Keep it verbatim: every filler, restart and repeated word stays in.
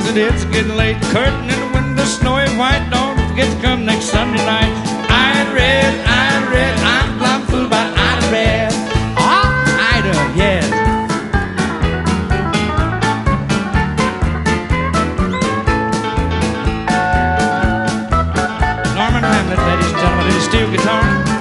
that it's getting late. Curtain in the window, snowy white. Don't forget to come next Sunday night. Ida Red, Ida Red, I'm plumb fooled by Ida Red. Oh, Ida, yes. Norman Hamlet, ladies and gentlemen, his steel guitar.